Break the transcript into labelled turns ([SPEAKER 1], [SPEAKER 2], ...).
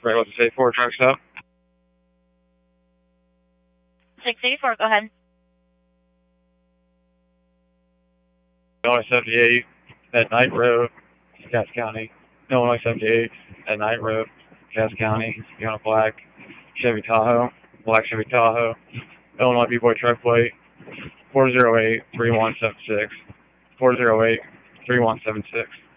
[SPEAKER 1] Right, what's the 4 truck stop?
[SPEAKER 2] 684, go ahead.
[SPEAKER 1] Illinois 78 at Night Road, Cass County. Illinois 78 at Night Road, Cass County. You're on a black Chevy Tahoe, Illinois B-Boy truck plate, 408-3176, 408-3176.